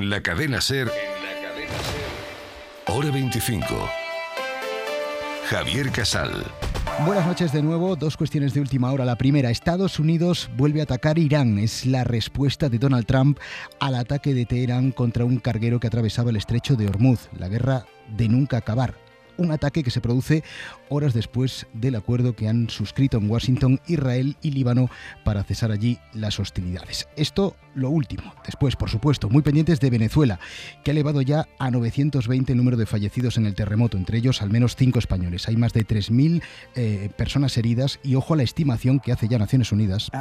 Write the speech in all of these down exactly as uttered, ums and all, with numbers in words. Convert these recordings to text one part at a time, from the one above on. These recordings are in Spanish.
En la cadena SER, en la cadena SER, Hora veinticinco. Javier Casal. Buenas noches de nuevo. Dos cuestiones de última hora. La primera, Estados Unidos vuelve a atacar Irán. Es la respuesta de Donald Trump al ataque de Teherán contra un carguero que atravesaba el estrecho de Hormuz. La guerra de nunca acabar. Un ataque que se produce horas después del acuerdo que han suscrito en Washington Israel y Líbano para cesar allí las hostilidades. Esto lo último. Después, por supuesto, muy pendientes de Venezuela, que ha elevado ya a novecientos veinte el número de fallecidos en el terremoto, entre ellos al menos cinco españoles. Hay más de tres mil eh, personas heridas y ojo a la estimación que hace ya Naciones Unidas,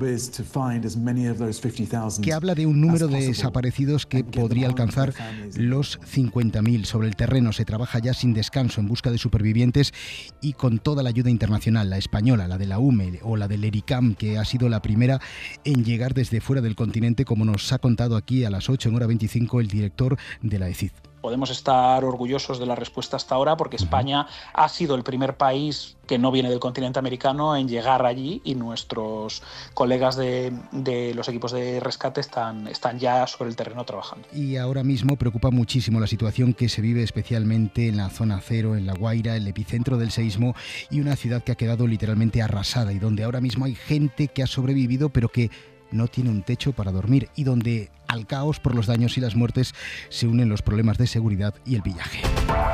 que habla de un número de desaparecidos que podría alcanzar los cincuenta mil. Sobre el terreno se trabaja ya sin descanso en busca de supervivientes y con toda la ayuda internacional, la española, la de la U M E o la del ERICAM, que ha sido la primera en llegar desde fuera del continente, como nos ha contado aquí a las ocho en hora veinticinco el director de la E C I D. Podemos estar orgullosos de la respuesta hasta ahora porque España ha sido el primer país que no viene del continente americano en llegar allí y nuestros colegas de, de los equipos de rescate están, están ya sobre el terreno trabajando. Y ahora mismo preocupa muchísimo la situación que se vive especialmente en la zona cero, en La Guaira, el epicentro del seísmo y una ciudad que ha quedado literalmente arrasada y donde ahora mismo hay gente que ha sobrevivido pero que no tiene un techo para dormir y donde al caos por los daños y las muertes se unen los problemas de seguridad y el pillaje.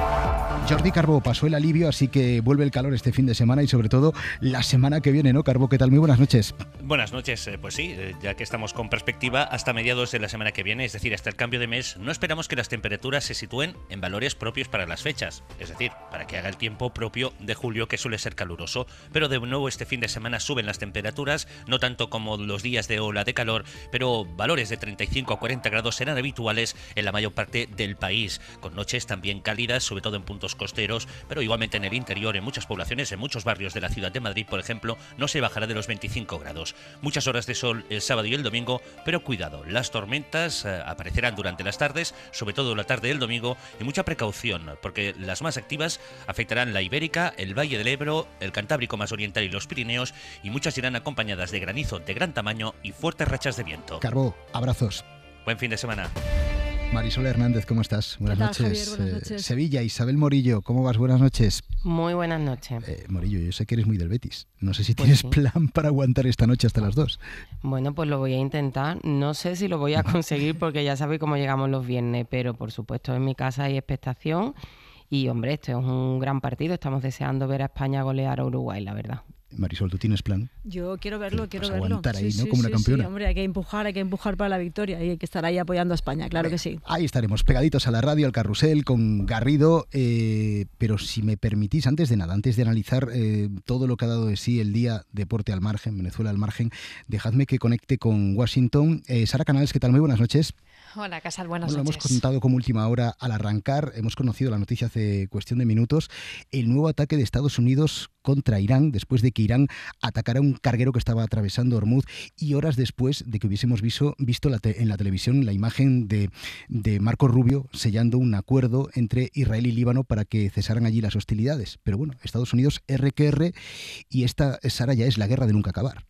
Jordi Carbó, pasó el alivio, así que vuelve el calor este fin de semana y sobre todo la semana que viene, ¿no, Carbó? ¿Qué tal? Muy buenas noches. Buenas noches, eh, pues sí, eh, ya que estamos con perspectiva, hasta mediados de la semana que viene, es decir, hasta el cambio de mes, no esperamos que las temperaturas se sitúen en valores propios para las fechas, es decir, para que haga el tiempo propio de julio, que suele ser caluroso, pero de nuevo este fin de semana suben las temperaturas, no tanto como los días de ola de calor, pero valores de treinta y cinco a cuarenta grados serán habituales en la mayor parte del país, con noches también cálidas, sobre todo en puntos costeros, pero igualmente en el interior, en muchas poblaciones, en muchos barrios de la ciudad de Madrid, por ejemplo, no se bajará de los veinticinco grados. Muchas horas de sol el sábado y el domingo, pero cuidado, las tormentas eh, aparecerán durante las tardes, sobre todo la tarde del domingo, y mucha precaución, porque las más activas afectarán la Ibérica, el Valle del Ebro, el Cantábrico más oriental y los Pirineos, y muchas irán acompañadas de granizo de gran tamaño y fuertes rachas de viento. Carbó, abrazos. Buen fin de semana. Marisol Hernández, ¿cómo estás? Buenas tal, noches. Javier? Buenas noches. Eh, Sevilla, Isabel Morillo, ¿cómo vas? Buenas noches. Muy buenas noches. Eh, Morillo, yo sé que eres muy del Betis. No sé si Pues tienes sí. plan para aguantar esta noche hasta las dos. Bueno, pues lo voy a intentar. No sé si lo voy a conseguir porque ya sabéis cómo llegamos los viernes, pero por supuesto en mi casa hay expectación y, hombre, este es un gran partido. Estamos deseando ver a España golear a Uruguay, la verdad. Marisol, ¿tú tienes plan? Yo quiero verlo, Sí, quiero pues verlo. aguantar ahí, Sí, ¿no? sí, Como una sí, campeona. sí, hombre, hay que empujar, hay que empujar para la victoria y hay que estar ahí apoyando a España, claro que sí. Ahí estaremos, pegaditos a la radio, al carrusel, con Garrido, eh, pero si me permitís, antes de nada, antes de analizar eh, todo lo que ha dado de sí el día Deporte al Margen, Venezuela al Margen, dejadme que conecte con Washington. Eh, Sara Canales, ¿qué tal? Muy buenas noches. Hola, Casal, buenas Bueno, lo noches. hemos contado como última hora al arrancar, hemos conocido la noticia hace cuestión de minutos, el nuevo ataque de Estados Unidos contra Irán, después de que Irán atacara un carguero que estaba atravesando Hormuz y horas después de que hubiésemos visto, visto la te, en la televisión la imagen de, de Marco Rubio sellando un acuerdo entre Israel y Líbano para que cesaran allí las hostilidades. Pero bueno, Estados Unidos R que R y esta, Sara, ya es la guerra de nunca acabar.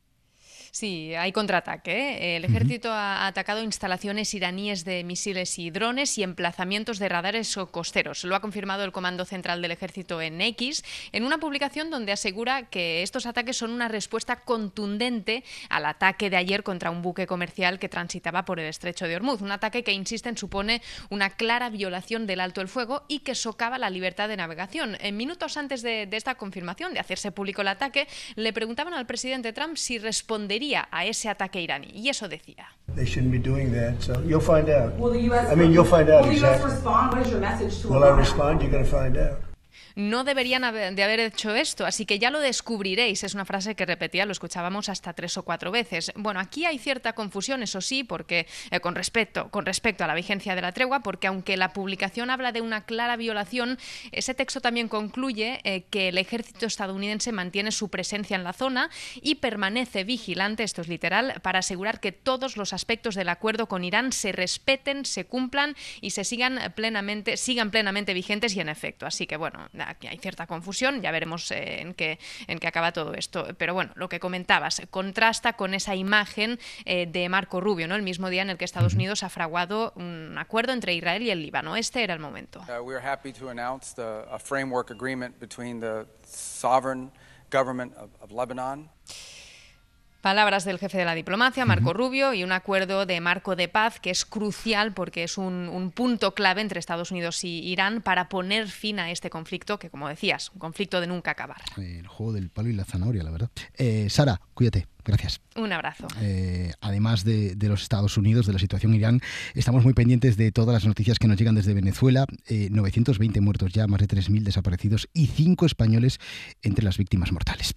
Sí, hay contraataque. ¿eh? El ejército uh-huh. ha atacado instalaciones iraníes de misiles y drones y emplazamientos de radares o costeros. Lo ha confirmado el Comando Central del Ejército en X, en una publicación donde asegura que estos ataques son una respuesta contundente al ataque de ayer contra un buque comercial que transitaba por el estrecho de Hormuz. Un ataque que, insisten, supone una clara violación del alto el fuego y que socava la libertad de navegación. En minutos antes de, de esta confirmación, de hacerse público el ataque, le preguntaban al presidente Trump si respondería a ese ataque iraní, y eso decía. They shouldn't be doing that, so you'll find out. Will the U S I mean, you'll find out. Will the U S respond? What is your message to Will I respond? You're going to find out. No deberían haber, de haber hecho esto, así que ya lo descubriréis. Es una frase que repetía, lo escuchábamos hasta tres o cuatro veces. Bueno, aquí hay cierta confusión, eso sí, porque eh, con respecto, con respecto a la vigencia de la tregua, porque aunque la publicación habla de una clara violación, ese texto también concluye eh, que el ejército estadounidense mantiene su presencia en la zona y permanece vigilante, esto es literal, para asegurar que todos los aspectos del acuerdo con Irán se respeten, se cumplan y se sigan plenamente, sigan plenamente vigentes y en efecto. Así que bueno, aquí hay cierta confusión, ya veremos eh, en, qué, en qué acaba todo esto. Pero bueno, lo que comentabas, contrasta con esa imagen eh, de Marco Rubio, ¿no? El mismo día en el que Estados Unidos ha fraguado un acuerdo entre Israel y el Líbano. Este era el momento. Uh, we are happy to announce the, a framework agreement between the sovereign government of, of Lebanon. Palabras del jefe de la diplomacia, Marco Rubio, y un acuerdo de marco de paz que es crucial porque es un, un punto clave entre Estados Unidos y Irán para poner fin a este conflicto que, como decías, un conflicto de nunca acabar. El juego del palo y la zanahoria, la verdad. Eh, Sara, cuídate. Gracias. Un abrazo. Eh, además de, de los Estados Unidos, de la situación en Irán, estamos muy pendientes de todas las noticias que nos llegan desde Venezuela. Eh, novecientos veinte muertos ya, más de tres mil desaparecidos y cinco españoles entre las víctimas mortales.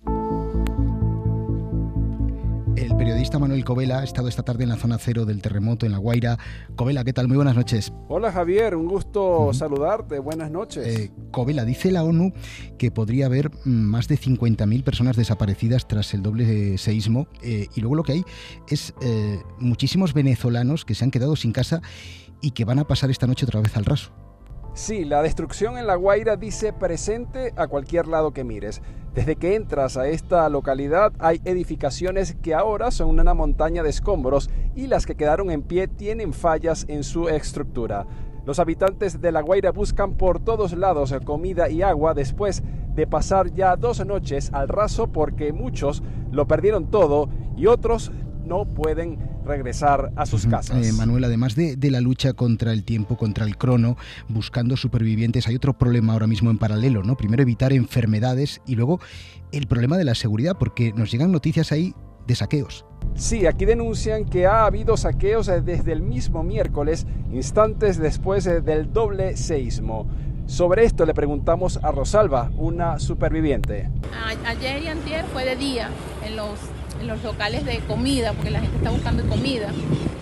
El periodista Manuel Covela ha estado esta tarde en la zona cero del terremoto en La Guaira. Covela, ¿qué tal? Muy buenas noches. Hola Javier, un gusto uh-huh. saludarte. Buenas noches. Eh, Covela, dice la ONU que podría haber más de cincuenta mil personas desaparecidas tras el doble seísmo eh, y luego lo que hay es eh, muchísimos venezolanos que se han quedado sin casa y que van a pasar esta noche otra vez al raso. Sí, la destrucción en La Guaira dice presente a cualquier lado que mires. Desde que entras a esta localidad hay edificaciones que ahora son una montaña de escombros y las que quedaron en pie tienen fallas en su estructura. Los habitantes de La Guaira buscan por todos lados comida y agua después de pasar ya dos noches al raso porque muchos lo perdieron todo y otros no pueden regresar a sus casas. Eh, Manuel, además de, de la lucha contra el tiempo, contra el crono, buscando supervivientes, hay otro problema ahora mismo en paralelo, ¿no? Primero evitar enfermedades y luego el problema de la seguridad, porque nos llegan noticias ahí de saqueos. Sí, aquí denuncian que ha habido saqueos desde el mismo miércoles, instantes después del doble seísmo. Sobre esto le preguntamos a Rosalba, una superviviente. A- ayer y antier fue de día en los en los locales de comida, porque la gente está buscando comida,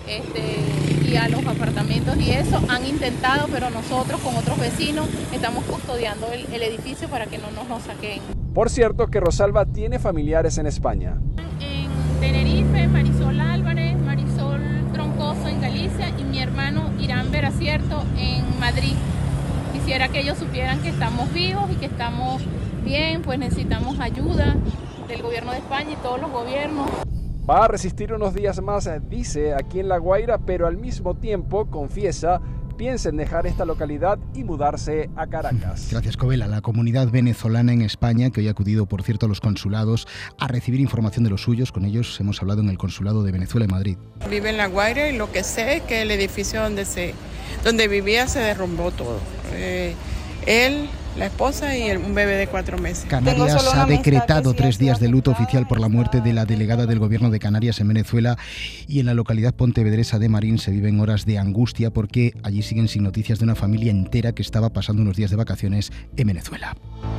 este, y a los apartamentos y eso han intentado, pero nosotros con otros vecinos estamos custodiando el, el edificio para que no nos lo saquen. Por cierto que Rosalba tiene familiares en España. En Tenerife, Marisol Álvarez, Marisol Troncoso en Galicia y mi hermano Irán Veracierto en Madrid. Quisiera que ellos supieran que estamos vivos y que estamos bien, pues necesitamos ayuda del gobierno de España y todos los gobiernos. Va a resistir unos días más, dice, aquí en La Guaira, pero al mismo tiempo, confiesa, piensa en dejar esta localidad y mudarse a Caracas. Gracias, Covela. La comunidad venezolana en España, que hoy ha acudido, por cierto, a los consulados a recibir información de los suyos, con ellos hemos hablado en el consulado de Venezuela en Madrid. Vive en La Guaira y lo que sé es que el edificio donde, se, donde vivía se derrumbó todo. Eh, él... la esposa y el, un bebé de cuatro meses. Canarias ha decretado tres días de luto oficial por la muerte de la delegada del gobierno de Canarias en Venezuela y en la localidad pontevedresa de Marín se viven horas de angustia porque allí siguen sin noticias de una familia entera que estaba pasando unos días de vacaciones en Venezuela.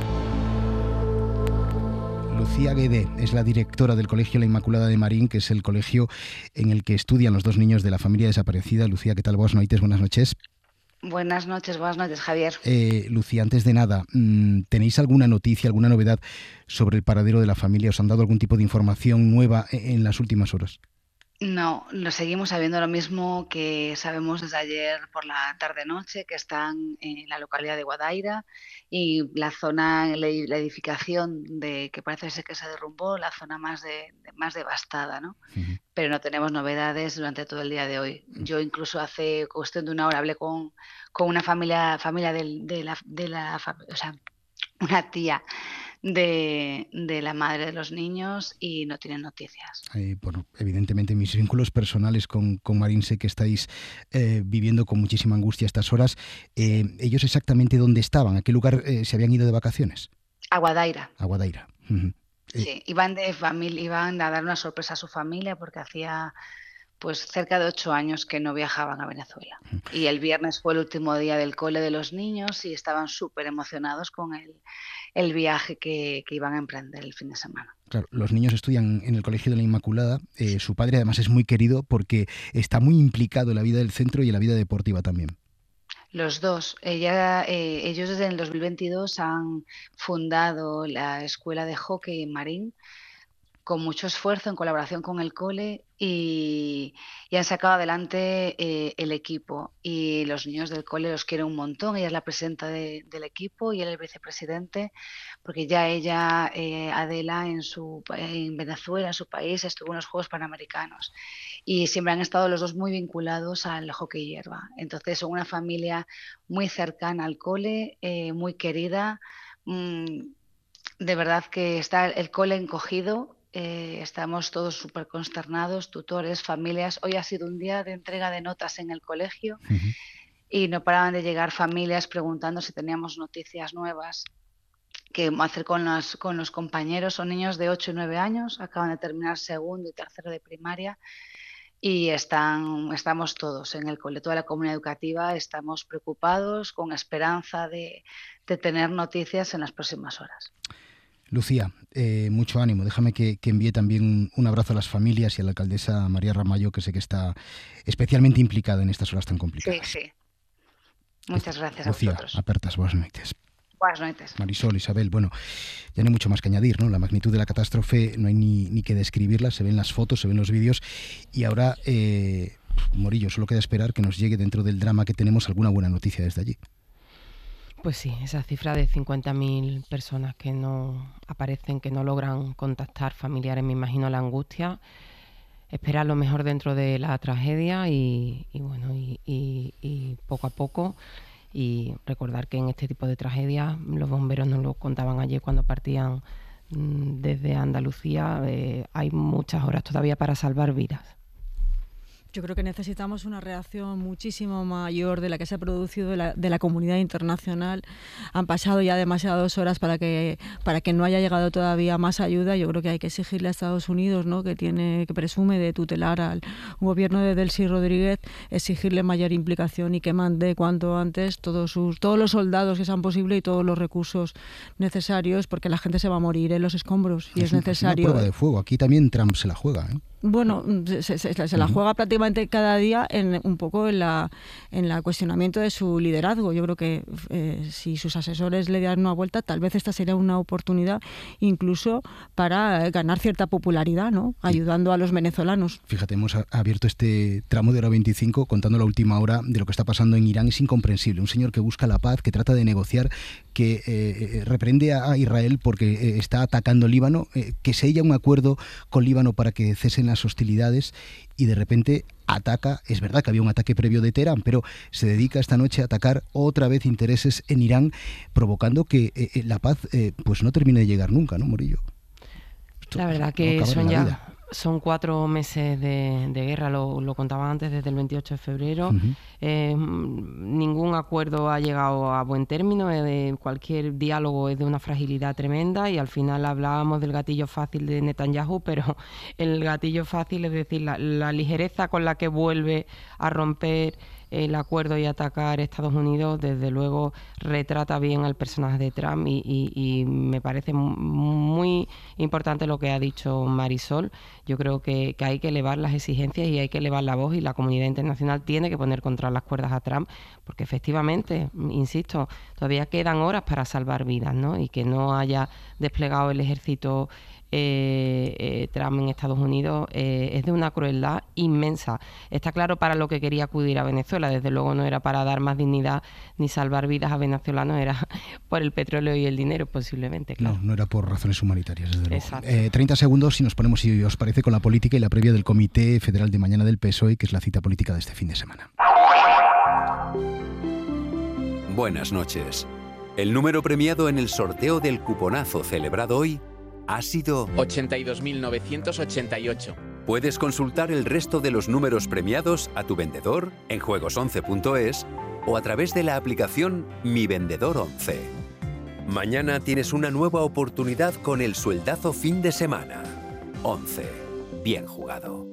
Lucía Guedé es la directora del Colegio La Inmaculada de Marín, que es el colegio en el que estudian los dos niños de la familia desaparecida. Lucía, ¿qué tal? Buenas noches, buenas noches. Buenas noches, buenas noches, Javier. Eh, Lucía, antes de nada, ¿tenéis alguna noticia, alguna novedad sobre el paradero de la familia? ¿Os han dado algún tipo de información nueva en las últimas horas? No, lo seguimos sabiendo lo mismo que sabemos desde ayer por la tarde-noche, que están en la localidad de Guadaira y la zona, la edificación de que parece ser que se derrumbó, la zona más de, de más devastada, ¿no? Uh-huh. Pero no tenemos novedades durante todo el día de hoy. Yo incluso hace cuestión de una hora hablé con, con una familia, familia de, de la, de la, o sea, una tía de, de la madre de los niños y no tienen noticias. Eh, bueno, evidentemente mis vínculos personales con, con Marín sé que estáis eh, viviendo con muchísima angustia estas horas. Eh, ¿Ellos exactamente dónde estaban? ¿A qué lugar eh, se habían ido de vacaciones? A Guadaira. A Guadaira. Uh-huh. Sí, eh. iban, de familia, iban a dar una sorpresa a su familia porque hacía pues cerca de ocho años que no viajaban a Venezuela. Y el viernes fue el último día del cole de los niños y estaban súper emocionados con el, el viaje que, que iban a emprender el fin de semana. Claro, los niños estudian en el Colegio de la Inmaculada. Eh, su padre además es muy querido porque está muy implicado en la vida del centro y en la vida deportiva también. Los dos. Ella, eh, ellos desde el dos mil veintidós han fundado la escuela de hockey en Marín, con mucho esfuerzo, en colaboración con el cole, y, y han sacado adelante eh, el equipo. Y los niños del cole los quieren un montón. Ella es la presidenta de, del equipo y él el vicepresidente, porque ya ella, eh, Adela, en, su, en Venezuela, en su país, estuvo en los Juegos Panamericanos. Y siempre han estado los dos muy vinculados al hockey hierba. Entonces son una familia muy cercana al cole, eh, muy querida. Mm, de verdad que está el cole encogido. Eh, estamos todos súper consternados, tutores, familias. Hoy ha sido un día de entrega de notas en el colegio uh-huh. y no paraban de llegar familias preguntando si teníamos noticias nuevas. ¿Qué hacer con los, con los compañeros? Son niños de ocho y nueve años, acaban de terminar segundo y tercero de primaria y están, estamos todos en el cole, toda la comunidad educativa, estamos preocupados, con esperanza de, de tener noticias en las próximas horas. Lucía, eh, mucho ánimo. Déjame que, que envíe también un abrazo a las familias y a la alcaldesa María Ramallo, que sé que está especialmente implicada en estas horas tan complicadas. Sí, sí. Muchas gracias Lucía, a vosotros. apertas, buenas noches. Buenas noches. Marisol, Isabel, bueno, ya no hay mucho más que añadir, ¿no? La magnitud de la catástrofe no hay ni, ni que describirla, se ven las fotos, se ven los vídeos y ahora, eh, Morillo, solo queda esperar que nos llegue dentro del drama que tenemos alguna buena noticia desde allí. Pues sí, esa cifra de cincuenta mil personas que no aparecen, que no logran contactar familiares, me imagino la angustia, esperar lo mejor dentro de la tragedia y, y bueno, y, y, y poco a poco, y recordar que en este tipo de tragedias, los bomberos nos lo contaban ayer cuando partían mmm, desde Andalucía, eh, hay muchas horas todavía para salvar vidas. Yo creo que necesitamos una reacción muchísimo mayor de la que se ha producido de la, de la comunidad internacional. Han pasado ya demasiadas horas para que para que no haya llegado todavía más ayuda. Yo creo que hay que exigirle a Estados Unidos, ¿no?, que tiene que presume de tutelar al gobierno de Delcy Rodríguez, exigirle mayor implicación y que mande cuanto antes todos sus todos los soldados que sean posibles y todos los recursos necesarios, porque la gente se va a morir en los escombros y es, es necesario. Es una prueba de fuego. Aquí también Trump se la juega, ¿eh? Bueno, se, se, se la juega prácticamente cada día en un poco en la en la cuestionamiento de su liderazgo. Yo creo que eh, si sus asesores le dieran una vuelta, tal vez esta sería una oportunidad incluso para ganar cierta popularidad, ¿no?, ayudando a los venezolanos. Fíjate, hemos abierto este tramo de hora veinticinco contando la última hora de lo que está pasando en Irán. Es incomprensible. Un señor que busca la paz, que trata de negociar, que eh, reprende a Israel porque eh, está atacando Líbano, eh, que sella un acuerdo con Líbano para que cesen las hostilidades y de repente ataca. Es verdad que había un ataque previo de Teherán, pero se dedica esta noche a atacar otra vez intereses en Irán, provocando que eh, la paz eh, pues no termine de llegar nunca, ¿no, Morillo? Esto, la verdad que no son ya vida. Son cuatro meses de, de guerra, lo, lo contaba antes, desde el veintiocho de febrero. Uh-huh. Eh, ningún acuerdo ha llegado a buen término, eh, de cualquier diálogo es de una fragilidad tremenda y al final hablábamos del gatillo fácil de Netanyahu, pero el gatillo fácil, es decir, la, la ligereza con la que vuelve a romper el acuerdo y atacar Estados Unidos, desde luego retrata bien al personaje de Trump y, y, y me parece muy importante lo que ha dicho Marisol. Yo creo que, que hay que elevar las exigencias y hay que elevar la voz y la comunidad internacional tiene que poner contra las cuerdas a Trump, porque efectivamente, insisto, todavía quedan horas para salvar vidas, ¿no? Y que no haya desplegado el ejército Eh, eh, Trump en Estados Unidos eh, es de una crueldad inmensa. Está claro para lo que quería acudir a Venezuela, desde luego no era para dar más dignidad ni salvar vidas a venezolanos, era por el petróleo y el dinero posiblemente, claro. No, no era por razones humanitarias, desde luego. Eh, treinta segundos si nos ponemos, si os parece, con la política y la previa del Comité Federal de mañana del P S O E, que es la cita política de este fin de semana. Buenas noches. El número premiado en el sorteo del cuponazo celebrado hoy ha sido ochenta y dos mil novecientos ochenta y ocho. Puedes consultar el resto de los números premiados a tu vendedor en juegos once punto es o a través de la aplicación Mi Vendedor once. Mañana tienes una nueva oportunidad con el sueldazo fin de semana. once. Bien jugado.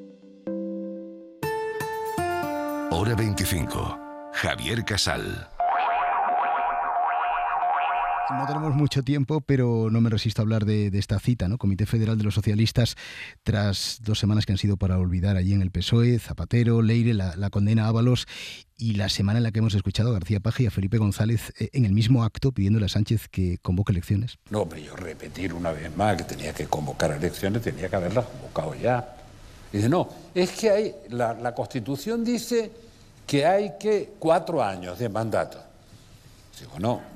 Hora veinticinco. Javier Casal. No tenemos mucho tiempo, pero no me resisto a hablar de, de esta cita, ¿no? Comité Federal de los Socialistas, tras dos semanas que han sido para olvidar allí en el P S O E, Zapatero, Leire, la, la condena a Ábalos, y la semana en la que hemos escuchado a García Paje y a Felipe González eh, en el mismo acto pidiéndole a Sánchez que convoque elecciones. No, hombre, yo repetir una vez más que tenía que convocar elecciones, tenía que haberlas convocado ya. Dice, no, es que hay, la, la Constitución dice que hay que cuatro años de mandato. Digo, no.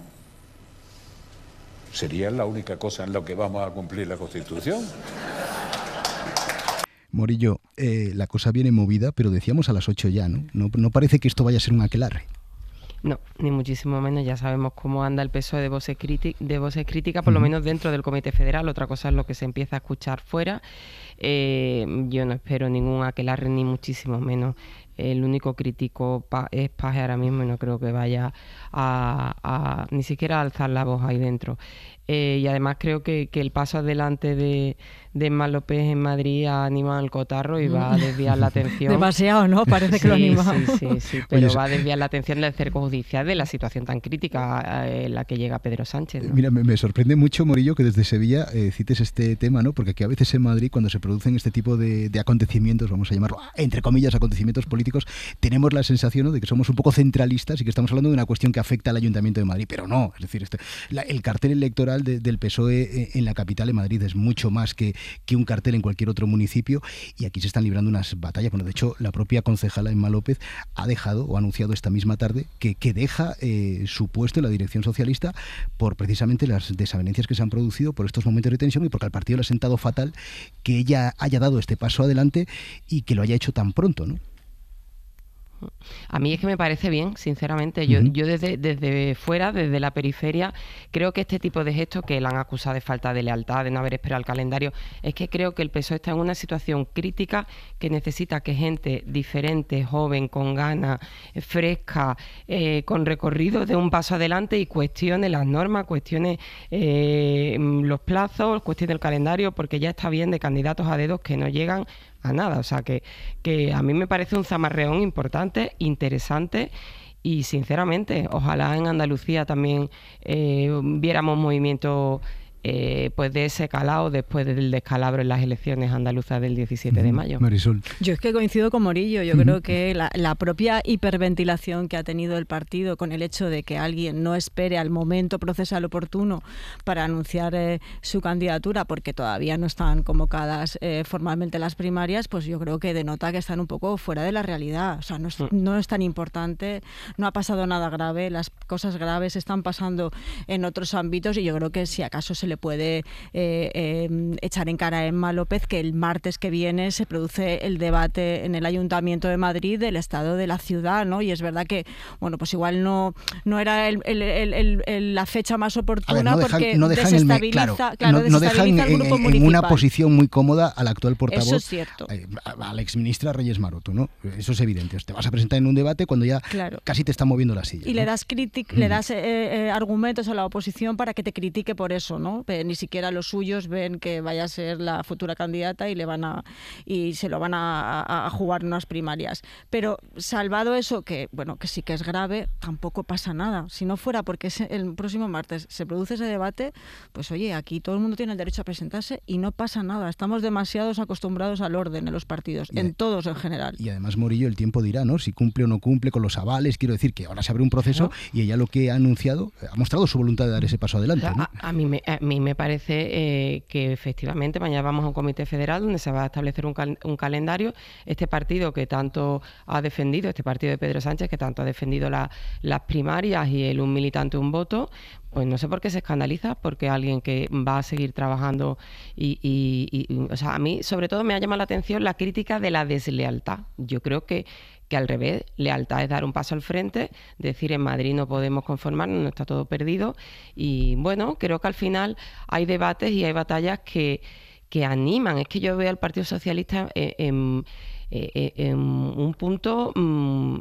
¿Sería la única cosa en la que vamos a cumplir la Constitución? Morillo, eh, la cosa viene movida, pero decíamos a las ocho ya, ¿no? ¿no? No parece que esto vaya a ser un aquelarre. No, ni muchísimo menos. Ya sabemos cómo anda el P S O E de voces, de voces críticas, por uh-huh. lo menos dentro del Comité Federal. Otra cosa es lo que se empieza a escuchar fuera. Eh, yo no espero ningún aquelarre, ni muchísimo menos. El único crítico pa- es Paje ahora mismo y no creo que vaya a, a ni siquiera a alzar la voz ahí dentro. Eh, y además creo que, que el paso adelante de, de Emma López en Madrid ha animado el cotarro y va a desviar la atención. Demasiado, ¿no? Parece que sí, lo ha animado. Sí, sí, sí, pero Oye, va a desviar la atención del cerco judicial de la situación tan crítica en la que llega Pedro Sánchez, ¿no? Mira, me, me sorprende mucho, Morillo, que desde Sevilla eh, cites este tema, ¿no? Porque aquí a veces en Madrid, cuando se producen este tipo de, de acontecimientos, vamos a llamarlo, entre comillas, acontecimientos políticos, tenemos la sensación, ¿no?, de que somos un poco centralistas y que estamos hablando de una cuestión que afecta al Ayuntamiento de Madrid, pero no, es decir, este, la, el cartel electoral de, del P S O E en la capital, en Madrid, es mucho más que, que un cartel en cualquier otro municipio, y aquí se están librando unas batallas. Bueno, de hecho, la propia concejala Emma López ha dejado o ha anunciado esta misma tarde que, que deja eh, su puesto en la dirección socialista por precisamente las desavenencias que se han producido, por estos momentos de tensión y porque al partido le ha sentado fatal que ella haya dado este paso adelante y que lo haya hecho tan pronto, ¿no? A mí es que me parece bien, sinceramente. Yo, uh-huh. yo desde, desde fuera, desde la periferia, creo que este tipo de gestos que la han acusado de falta de lealtad, de no haber esperado el calendario, es que creo que el P S O E está en una situación crítica que necesita que gente diferente, joven, con ganas, fresca, eh, con recorrido de un paso adelante y cuestione las normas, cuestione eh, los plazos, cuestione el calendario, porque ya está bien de candidatos a dedos que no llegan a nada. O sea, que, que a mí me parece un zamarreón importante, interesante, y sinceramente, ojalá en Andalucía también eh, viéramos movimiento eh, pues de ese calado después del descalabro en las elecciones andaluzas del diecisiete uh-huh. de mayo. Marisol. Yo es que coincido con Morillo. Yo uh-huh. creo que la, la propia hiperventilación que ha tenido el partido con el hecho de que alguien no espere al momento procesal oportuno para anunciar eh, su candidatura, porque todavía no están convocadas eh, formalmente las primarias, pues yo creo que denota que están un poco fuera de la realidad. O sea, no es, uh-huh. no es tan importante, no ha pasado nada grave, las cosas graves están pasando en otros ámbitos, y yo creo que si acaso se le puede eh, eh, echar en cara a Emma López que el martes que viene se produce el debate en el Ayuntamiento de Madrid del estado de la ciudad, ¿no? Y es verdad que, bueno, pues igual no, no era el, el, el, el, el, la fecha más oportuna, ver, no dejan, porque no dejan desestabiliza, el, claro, claro, no, no dejan desestabiliza el grupo en, municipal. En una posición muy cómoda al actual portavoz, eso es cierto, a la exministra Reyes Maroto, ¿no? Eso es evidente. Te vas a presentar en un debate cuando ya claro. casi te está moviendo la silla. Y ¿no? le das, critic, mm. le das eh, eh, argumentos a la oposición para que te critique por eso, ¿no? Pero ni siquiera los suyos ven que vaya a ser la futura candidata y le van a y se lo van a, a, a jugar en unas primarias. Pero salvado eso, que bueno, que sí que es grave, tampoco pasa nada. Si no fuera porque el próximo martes se produce ese debate, pues oye, aquí todo el mundo tiene el derecho a presentarse y no pasa nada. Estamos demasiado acostumbrados al orden en los partidos, y en de, todos en general. Y además, Morillo, el tiempo dirá, ¿no? Si cumple o no cumple con los avales. Quiero decir que ahora se abre un proceso, ¿no? Y ella lo que ha anunciado, ha mostrado su voluntad de dar ese paso adelante, ¿no? A, a, mí, me, a mí me parece eh, que efectivamente mañana vamos a un comité federal donde se va a establecer un, cal, un calendario. Este partido que tanto ha defendido, este partido de Pedro Sánchez que tanto ha defendido la, las primarias y el un militante un voto, pues no sé por qué se escandaliza, porque alguien que va a seguir trabajando y, y, y o sea, a mí sobre todo me ha llamado la atención la crítica de la deslealtad. Yo creo que que al revés, lealtad es dar un paso al frente, decir en Madrid no podemos conformarnos, no está todo perdido, y bueno, creo que al final hay debates y hay batallas que, que animan. Es que yo veo al Partido Socialista en, en, en un punto mmm,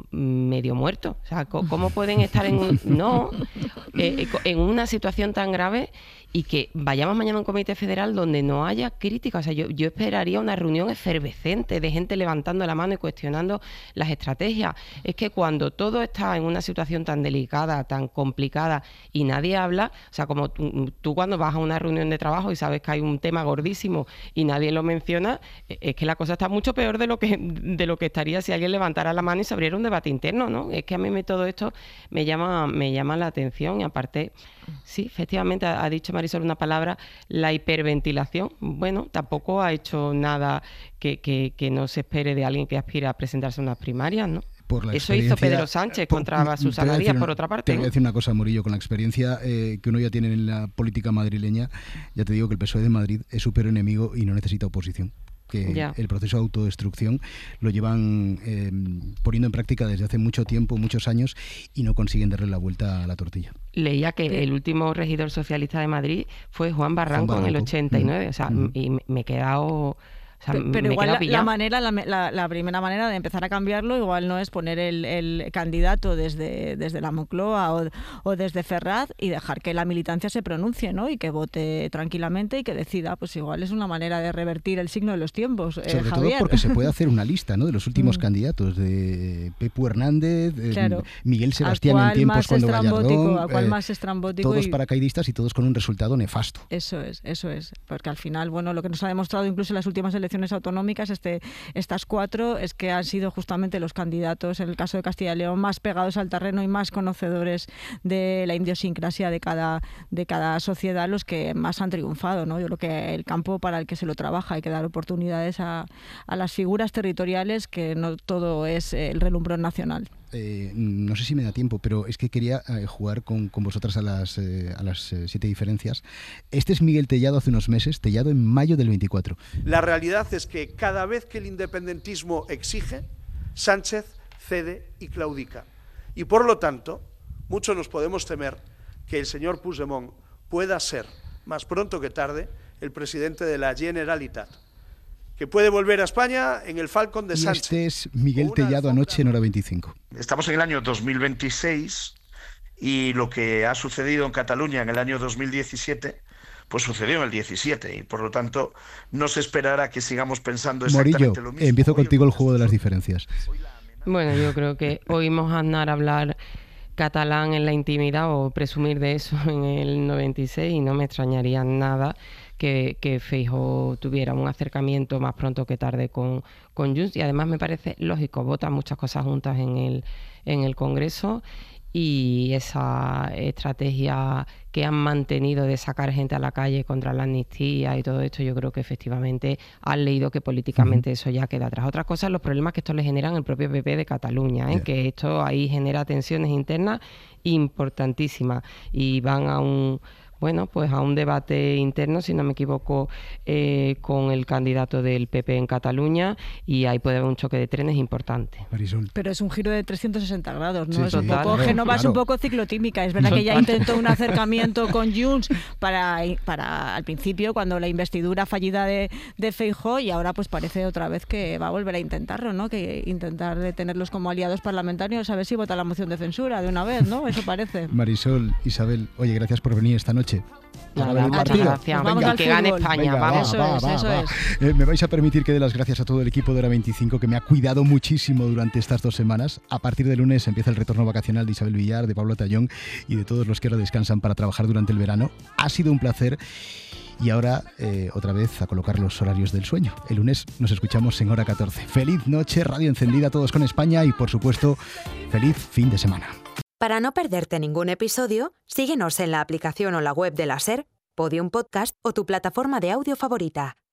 medio muertos. O sea, ¿cómo pueden estar en un, no eh, en una situación tan grave y que vayamos mañana a un comité federal donde no haya crítica? O sea, yo, yo esperaría una reunión efervescente de gente levantando la mano y cuestionando las estrategias. Es que cuando todo está en una situación tan delicada, tan complicada y nadie habla, o sea, como tú, tú cuando vas a una reunión de trabajo y sabes que hay un tema gordísimo y nadie lo menciona, es que la cosa está mucho peor de lo que de lo que estaría si alguien levantara la mano y se abriera un debate interno, ¿no? Es que a mí me, todo esto me llama me llama la atención y aparte, sí, efectivamente ha, ha dicho Marisol una palabra, la hiperventilación. Bueno, tampoco ha hecho nada que, que, que no se espere de alguien que aspira a presentarse a unas primarias, ¿no? Eso hizo Pedro Sánchez por, contra Susana Díaz, por otra parte. Te voy a decir una cosa, Murillo, con la experiencia eh, que uno ya tiene en la política madrileña, ya te digo que el P S O E de Madrid es su peor enemigo y no necesita oposición. Que ya. El proceso de autodestrucción lo llevan eh, poniendo en práctica desde hace mucho tiempo, muchos años, y no consiguen darle la vuelta a la tortilla. Leía que ¿Qué? el último regidor socialista de Madrid fue Juan Barranco, Juan Barranco. en el ochenta y nueve, mm. o sea, mm. y me he quedado... O sea, pero igual la, la manera, la, la, la primera manera de empezar a cambiarlo igual no es poner el, el candidato desde, desde la Moncloa o, o desde Ferraz y dejar que la militancia se pronuncie, ¿no? Y que vote tranquilamente y que decida. Pues igual es una manera de revertir el signo de los tiempos, eh, Sobre Javier. todo porque se puede hacer una lista, ¿no? De los últimos mm. candidatos, de Pepu Hernández, claro. Miguel Sebastián en tiempos cuando Gallardón, a cuál eh, más estrambótico todos y... paracaidistas y todos con un resultado nefasto. Eso es, eso es. Porque al final, bueno, lo que nos ha demostrado incluso en las últimas elecciones autonómicas Este, estas cuatro es que han sido justamente los candidatos, en el caso de Castilla y León, más pegados al terreno y más conocedores de la idiosincrasia de cada, de cada sociedad, los que más han triunfado, ¿no? Yo creo que el campo para el que se lo trabaja, hay que dar oportunidades a, a las figuras territoriales, que no todo es el relumbrón nacional. Eh, no sé si me da tiempo, pero es que quería eh, jugar con, con vosotras a las, eh, a las eh, siete diferencias. Este es Miguel Tellado hace unos meses, Tellado en mayo del veinticuatro. La realidad es que cada vez que el independentismo exige, Sánchez cede y claudica. Y por lo tanto, mucho nos podemos temer que el señor Puigdemont pueda ser, más pronto que tarde, el presidente de la Generalitat, que puede volver a España en el Falcon de Sánchez. Y este es Miguel Tellado anoche en Hora veinticinco. Estamos en el año dos mil veintiséis y lo que ha sucedido en Cataluña en el año dos mil diecisiete, pues sucedió en el diecisiete y por lo tanto no se esperará que sigamos pensando exactamente Morillo, lo mismo. Empiezo contigo el juego de las diferencias. Bueno, yo creo que oímos a Aznar hablar catalán en la intimidad o presumir de eso en el noventa y seis y no me extrañaría nada que, que Feijóo tuviera un acercamiento más pronto que tarde con, con Junts, y además me parece lógico, votan muchas cosas juntas en el, en el Congreso, y esa estrategia que han mantenido de sacar gente a la calle contra la amnistía y todo esto, yo creo que efectivamente han leído que políticamente uh-huh. eso ya queda atrás. Otra cosa, los problemas que esto le generan el propio P P de Cataluña, ¿eh? Yeah. Que esto ahí genera tensiones internas importantísimas y van a un... bueno, pues a un debate interno, si no me equivoco, eh, con el candidato del P P en Cataluña, y ahí puede haber un choque de trenes importante. Marisol. Pero es un giro de trescientos sesenta grados, ¿no? Sí, es un total, poco, claro, Génova claro. es un poco ciclotímica. Es verdad que ya intentó un acercamiento con Junts para, para al principio, cuando la investidura fallida de, de Feijóo, y ahora pues parece otra vez que va a volver a intentarlo, ¿no? Que intentar tenerlos como aliados parlamentarios, a ver si vota la moción de censura de una vez, ¿no? Eso parece. Marisol, Isabel, oye, gracias por venir esta noche. Nada, muchas gracias. Vamos al que gane fútbol. España. Venga, vamos. va, Eso va, es, va, eso va. Eh, me vais a permitir que dé las gracias a todo el equipo de Hora veinticinco, que me ha cuidado muchísimo durante estas dos semanas. A partir de lunes empieza el retorno vacacional de Isabel Villar, de Pablo Tallón y de todos los que ahora descansan para trabajar durante el verano. Ha sido un placer. Y ahora, eh, otra vez, a colocar los horarios del sueño. El lunes nos escuchamos en Hora catorce. Feliz noche, radio encendida, todos con España, y por supuesto, feliz fin de semana. Para no perderte ningún episodio, síguenos en la aplicación o la web de la SER, Podium Podcast o tu plataforma de audio favorita.